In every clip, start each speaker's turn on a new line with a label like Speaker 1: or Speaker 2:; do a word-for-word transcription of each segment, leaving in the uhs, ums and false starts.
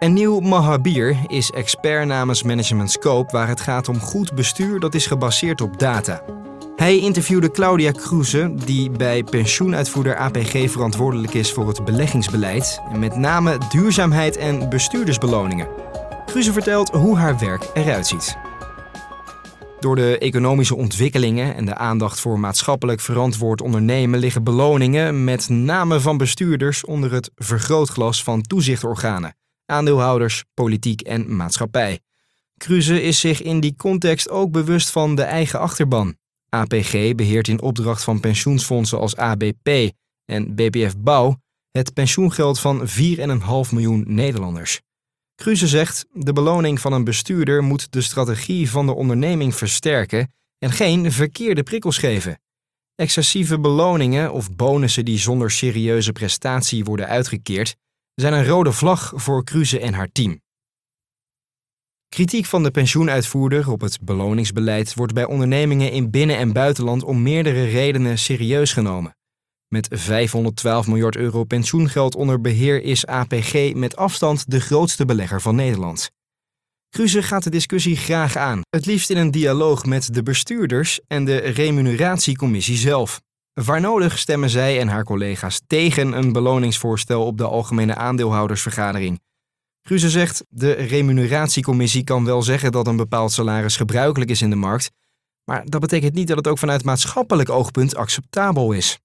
Speaker 1: Eniel Mahabir is expert namens Management Scope waar het gaat om goed bestuur dat is gebaseerd op data. Hij interviewde Claudia Kruse, die bij pensioenuitvoerder A P G verantwoordelijk is voor het beleggingsbeleid en met name duurzaamheid en bestuurdersbeloningen. Kruse vertelt hoe haar werk eruit ziet. Door de economische ontwikkelingen en de aandacht voor maatschappelijk verantwoord ondernemen liggen beloningen, met name van bestuurders, onder het vergrootglas van toezichtorganen, aandeelhouders, politiek en maatschappij. Kruse is zich in die context ook bewust van de eigen achterban. A P G beheert in opdracht van pensioensfondsen als A B P en B P F Bouw het pensioengeld van vier komma vijf miljoen Nederlanders. Kruse zegt, de beloning van een bestuurder moet de strategie van de onderneming versterken en geen verkeerde prikkels geven. Excessieve beloningen of bonussen die zonder serieuze prestatie worden uitgekeerd, zijn een rode vlag voor Kruse en haar team. Kritiek van de pensioenuitvoerder op het beloningsbeleid wordt bij ondernemingen in binnen- en buitenland om meerdere redenen serieus genomen. Met vijfhonderdtwaalf miljard euro pensioengeld onder beheer is A P G met afstand de grootste belegger van Nederland. Kruse gaat de discussie graag aan, het liefst in een dialoog met de bestuurders en de remuneratiecommissie zelf. Waar nodig stemmen zij en haar collega's tegen een beloningsvoorstel op de algemene aandeelhoudersvergadering. Kruse zegt, de remuneratiecommissie kan wel zeggen dat een bepaald salaris gebruikelijk is in de markt, maar dat betekent niet dat het ook vanuit maatschappelijk oogpunt acceptabel is.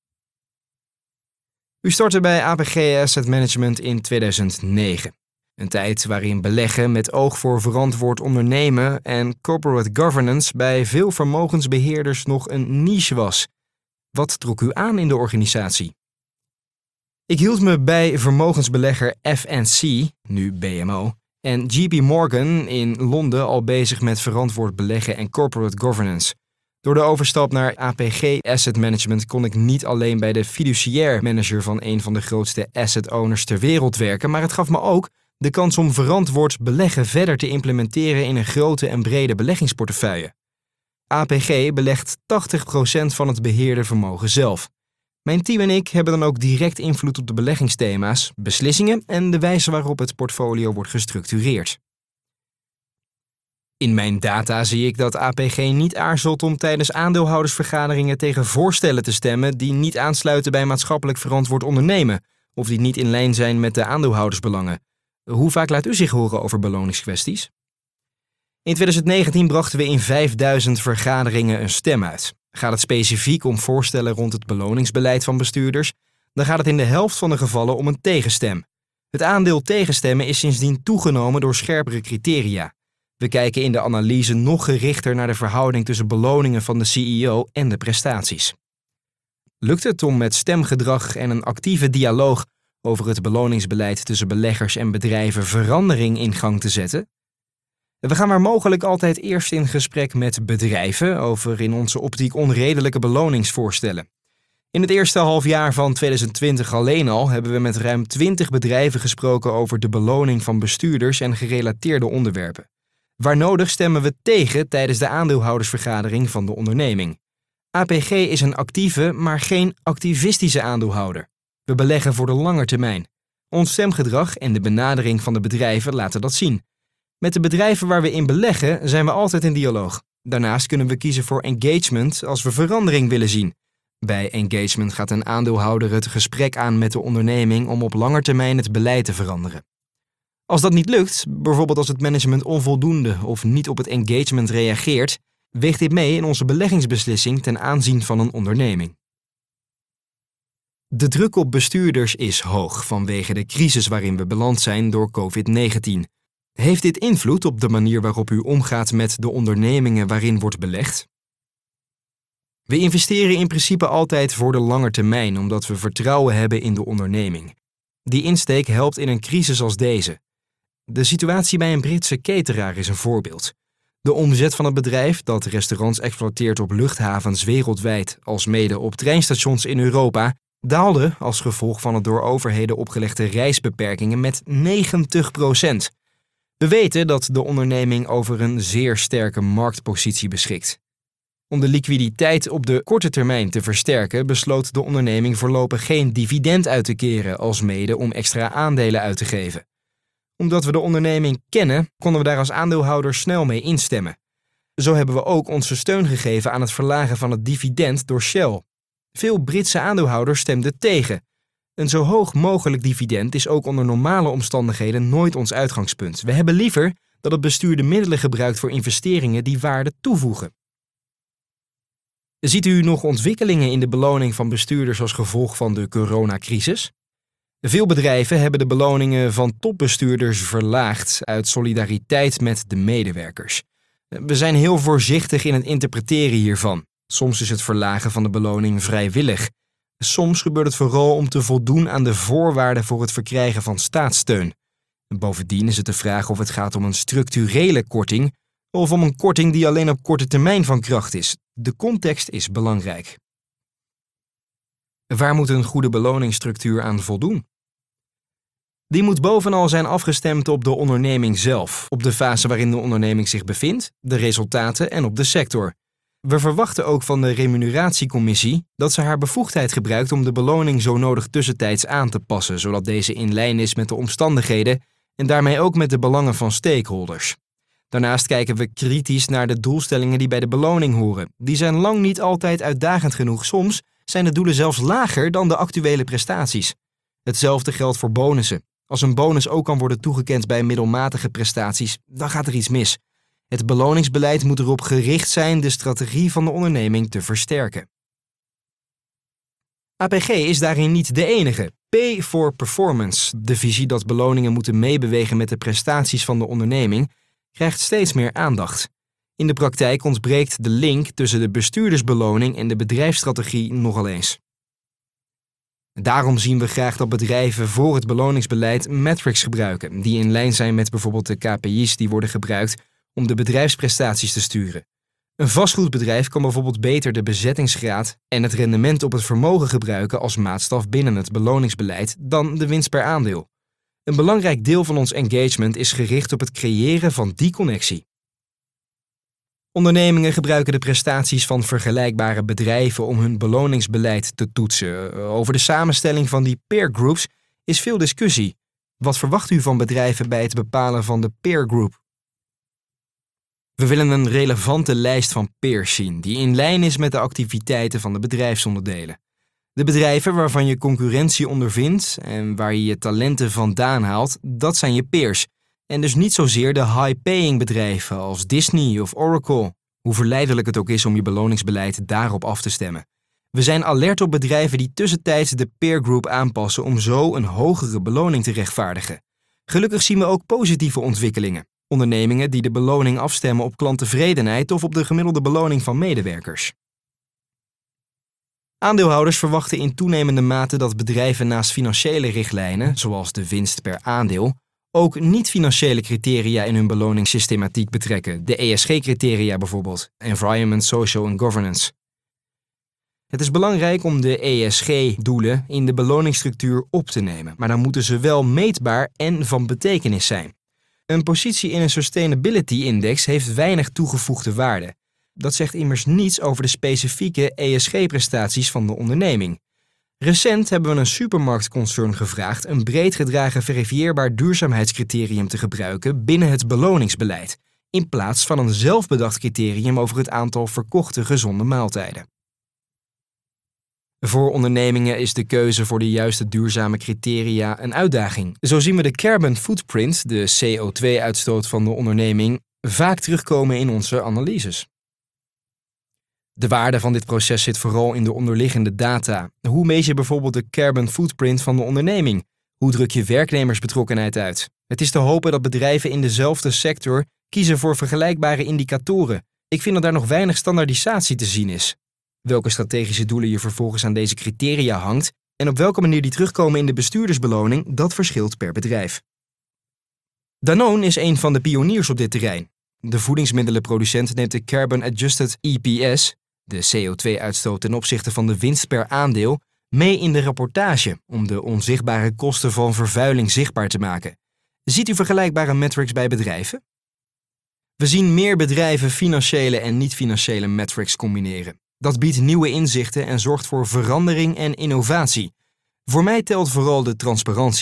Speaker 1: U startte bij A P G Asset Management in tweeduizend negen. Een tijd waarin beleggen met oog voor verantwoord ondernemen en corporate governance bij veel vermogensbeheerders nog een niche was. Wat trok u aan in de organisatie? Ik hield me bij vermogensbelegger F N C, nu B M O, en J P Morgan in Londen al bezig met verantwoord beleggen en corporate governance. Door de overstap naar A P G Asset Management kon ik niet alleen bij de fiduciair manager van een van de grootste asset owners ter wereld werken, maar het gaf me ook de kans om verantwoord beleggen verder te implementeren in een grote en brede beleggingsportefeuille. A P G belegt tachtig procent van het beheerde vermogen zelf. Mijn team en ik hebben dan ook direct invloed op de beleggingsthema's, beslissingen en de wijze waarop het portfolio wordt gestructureerd. In mijn data zie ik dat A P G niet aarzelt om tijdens aandeelhoudersvergaderingen tegen voorstellen te stemmen die niet aansluiten bij maatschappelijk verantwoord ondernemen of die niet in lijn zijn met de aandeelhoudersbelangen. Hoe vaak laat u zich horen over beloningskwesties? In tweeduizend negentien brachten we in vijfduizend vergaderingen een stem uit. Gaat het specifiek om voorstellen rond het beloningsbeleid van bestuurders, dan gaat het in de helft van de gevallen om een tegenstem. Het aandeel tegenstemmen is sindsdien toegenomen door scherpere criteria. We kijken in de analyse nog gerichter naar de verhouding tussen beloningen van de C E O en de prestaties. Lukt het om met stemgedrag en een actieve dialoog over het beloningsbeleid tussen beleggers en bedrijven verandering in gang te zetten? We gaan waar mogelijk altijd eerst in gesprek met bedrijven over in onze optiek onredelijke beloningsvoorstellen. In het eerste halfjaar van tweeduizend twintig alleen al hebben we met ruim twintig bedrijven gesproken over de beloning van bestuurders en gerelateerde onderwerpen. Waar nodig stemmen we tegen tijdens de aandeelhoudersvergadering van de onderneming. A P G is een actieve, maar geen activistische aandeelhouder. We beleggen voor de lange termijn. Ons stemgedrag en de benadering van de bedrijven laten dat zien. Met de bedrijven waar we in beleggen zijn we altijd in dialoog. Daarnaast kunnen we kiezen voor engagement als we verandering willen zien. Bij engagement gaat een aandeelhouder het gesprek aan met de onderneming om op lange termijn het beleid te veranderen. Als dat niet lukt, bijvoorbeeld als het management onvoldoende of niet op het engagement reageert, weegt dit mee in onze beleggingsbeslissing ten aanzien van een onderneming. De druk op bestuurders is hoog vanwege de crisis waarin we beland zijn door covid negentien. Heeft dit invloed op de manier waarop u omgaat met de ondernemingen waarin wordt belegd? We investeren in principe altijd voor de lange termijn omdat we vertrouwen hebben in de onderneming. Die insteek helpt in een crisis als deze. De situatie bij een Britse cateraar is een voorbeeld. De omzet van het bedrijf, dat restaurants exploiteert op luchthavens wereldwijd, alsmede op treinstations in Europa, daalde als gevolg van het door overheden opgelegde reisbeperkingen met negentig procent. We weten dat de onderneming over een zeer sterke marktpositie beschikt. Om de liquiditeit op de korte termijn te versterken, besloot de onderneming voorlopig geen dividend uit te keren, alsmede om extra aandelen uit te geven. Omdat we de onderneming kennen, konden we daar als aandeelhouder snel mee instemmen. Zo hebben we ook onze steun gegeven aan het verlagen van het dividend door Shell. Veel Britse aandeelhouders stemden tegen. Een zo hoog mogelijk dividend is ook onder normale omstandigheden nooit ons uitgangspunt. We hebben liever dat het bestuur de middelen gebruikt voor investeringen die waarde toevoegen. Ziet u nog ontwikkelingen in de beloning van bestuurders als gevolg van de coronacrisis? Veel bedrijven hebben de beloningen van topbestuurders verlaagd uit solidariteit met de medewerkers. We zijn heel voorzichtig in het interpreteren hiervan. Soms is het verlagen van de beloning vrijwillig. Soms gebeurt het vooral om te voldoen aan de voorwaarden voor het verkrijgen van staatssteun. Bovendien is het de vraag of het gaat om een structurele korting of om een korting die alleen op korte termijn van kracht is. De context is belangrijk. Waar moet een goede beloningsstructuur aan voldoen? Die moet bovenal zijn afgestemd op de onderneming zelf, op de fase waarin de onderneming zich bevindt, de resultaten en op de sector. We verwachten ook van de remuneratiecommissie dat ze haar bevoegdheid gebruikt om de beloning zo nodig tussentijds aan te passen, zodat deze in lijn is met de omstandigheden en daarmee ook met de belangen van stakeholders. Daarnaast kijken we kritisch naar de doelstellingen die bij de beloning horen. Die zijn lang niet altijd uitdagend genoeg. Soms zijn de doelen zelfs lager dan de actuele prestaties. Hetzelfde geldt voor bonussen. Als een bonus ook kan worden toegekend bij middelmatige prestaties, dan gaat er iets mis. Het beloningsbeleid moet erop gericht zijn de strategie van de onderneming te versterken. A P G is daarin niet de enige. Pay for performance, de visie dat beloningen moeten meebewegen met de prestaties van de onderneming, krijgt steeds meer aandacht. In de praktijk ontbreekt de link tussen de bestuurdersbeloning en de bedrijfsstrategie nogal eens. Daarom zien we graag dat bedrijven voor het beloningsbeleid metrics gebruiken, die in lijn zijn met bijvoorbeeld de K P I's die worden gebruikt om de bedrijfsprestaties te sturen. Een vastgoedbedrijf kan bijvoorbeeld beter de bezettingsgraad en het rendement op het vermogen gebruiken als maatstaf binnen het beloningsbeleid dan de winst per aandeel. Een belangrijk deel van ons engagement is gericht op het creëren van die connectie. Ondernemingen gebruiken de prestaties van vergelijkbare bedrijven om hun beloningsbeleid te toetsen. Over de samenstelling van die peer groups is veel discussie. Wat verwacht u van bedrijven bij het bepalen van de peer group? We willen een relevante lijst van peers zien die in lijn is met de activiteiten van de bedrijfsonderdelen. De bedrijven waarvan je concurrentie ondervindt en waar je je talenten vandaan haalt, dat zijn je peers. En dus niet zozeer de high-paying bedrijven als Disney of Oracle, hoe verleidelijk het ook is om je beloningsbeleid daarop af te stemmen. We zijn alert op bedrijven die tussentijds de peer group aanpassen om zo een hogere beloning te rechtvaardigen. Gelukkig zien we ook positieve ontwikkelingen. Ondernemingen die de beloning afstemmen op klanttevredenheid of op de gemiddelde beloning van medewerkers. Aandeelhouders verwachten in toenemende mate dat bedrijven naast financiële richtlijnen, zoals de winst per aandeel, ook niet-financiële criteria in hun beloningssystematiek betrekken, de E S G-criteria bijvoorbeeld, Environment, Social en Governance. Het is belangrijk om de E S G-doelen in de beloningsstructuur op te nemen, maar dan moeten ze wel meetbaar en van betekenis zijn. Een positie in een Sustainability Index heeft weinig toegevoegde waarde. Dat zegt immers niets over de specifieke E S G-prestaties van de onderneming. Recent hebben we een supermarktconcern gevraagd een breed gedragen verifieerbaar duurzaamheidscriterium te gebruiken binnen het beloningsbeleid, in plaats van een zelfbedacht criterium over het aantal verkochte gezonde maaltijden. Voor ondernemingen is de keuze voor de juiste duurzame criteria een uitdaging. Zo zien we de carbon footprint, de C O twee uitstoot van de onderneming, vaak terugkomen in onze analyses. De waarde van dit proces zit vooral in de onderliggende data. Hoe meet je bijvoorbeeld de carbon footprint van de onderneming? Hoe druk je werknemersbetrokkenheid uit? Het is te hopen dat bedrijven in dezelfde sector kiezen voor vergelijkbare indicatoren. Ik vind dat daar nog weinig standaardisatie te zien is. Welke strategische doelen je vervolgens aan deze criteria hangt en op welke manier die terugkomen in de bestuurdersbeloning, dat verschilt per bedrijf. Danone is een van de pioniers op dit terrein. De voedingsmiddelenproducent neemt de Carbon Adjusted E P S, de C O twee uitstoot ten opzichte van de winst per aandeel, mee in de rapportage om de onzichtbare kosten van vervuiling zichtbaar te maken. Ziet u vergelijkbare metrics bij bedrijven? We zien meer bedrijven financiële en niet-financiële metrics combineren. Dat biedt nieuwe inzichten en zorgt voor verandering en innovatie. Voor mij telt vooral de transparantie.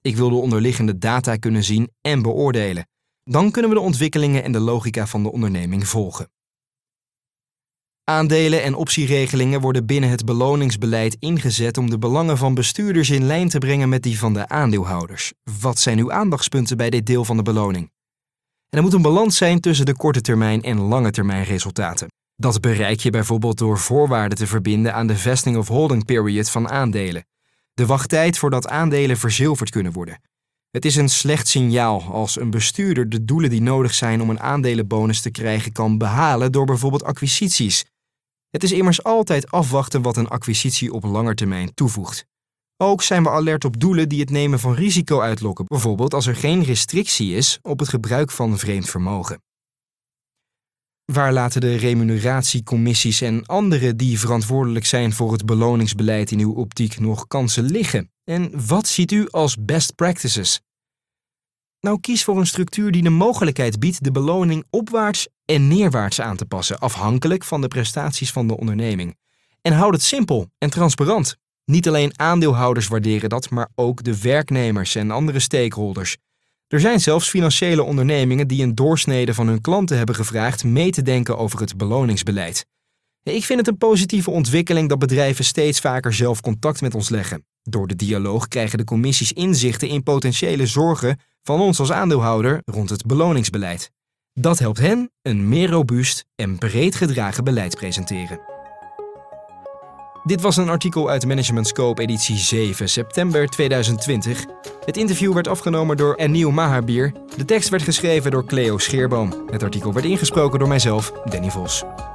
Speaker 1: Ik wil de onderliggende data kunnen zien en beoordelen. Dan kunnen we de ontwikkelingen en de logica van de onderneming volgen. Aandelen en optieregelingen worden binnen het beloningsbeleid ingezet om de belangen van bestuurders in lijn te brengen met die van de aandeelhouders. Wat zijn uw aandachtspunten bij dit deel van de beloning? En er moet een balans zijn tussen de korte termijn en lange termijn resultaten. Dat bereik je bijvoorbeeld door voorwaarden te verbinden aan de vesting of holding period van aandelen. De wachttijd voordat aandelen verzilverd kunnen worden. Het is een slecht signaal als een bestuurder de doelen die nodig zijn om een aandelenbonus te krijgen kan behalen door bijvoorbeeld acquisities. Het is immers altijd afwachten wat een acquisitie op lange termijn toevoegt. Ook zijn we alert op doelen die het nemen van risico uitlokken, bijvoorbeeld als er geen restrictie is op het gebruik van vreemd vermogen. Waar laten de remuneratiecommissies en anderen die verantwoordelijk zijn voor het beloningsbeleid in uw optiek nog kansen liggen? En wat ziet u als best practices? Nou, kies voor een structuur die de mogelijkheid biedt de beloning opwaarts en neerwaarts aan te passen, afhankelijk van de prestaties van de onderneming. En houd het simpel en transparant. Niet alleen aandeelhouders waarderen dat, maar ook de werknemers en andere stakeholders. Er zijn zelfs financiële ondernemingen die een doorsnede van hun klanten hebben gevraagd mee te denken over het beloningsbeleid. Ik vind het een positieve ontwikkeling dat bedrijven steeds vaker zelf contact met ons leggen. Door de dialoog krijgen de commissies inzichten in potentiële zorgen van ons als aandeelhouder rond het beloningsbeleid. Dat helpt hen een meer robuust en breed gedragen beleid presenteren. Dit was een artikel uit Management Scope editie zeven, september tweeduizend twintig. Het interview werd afgenomen door Eniel Mahabir. De tekst werd geschreven door Cleo Scheerboom. Het artikel werd ingesproken door mijzelf, Danny Vos.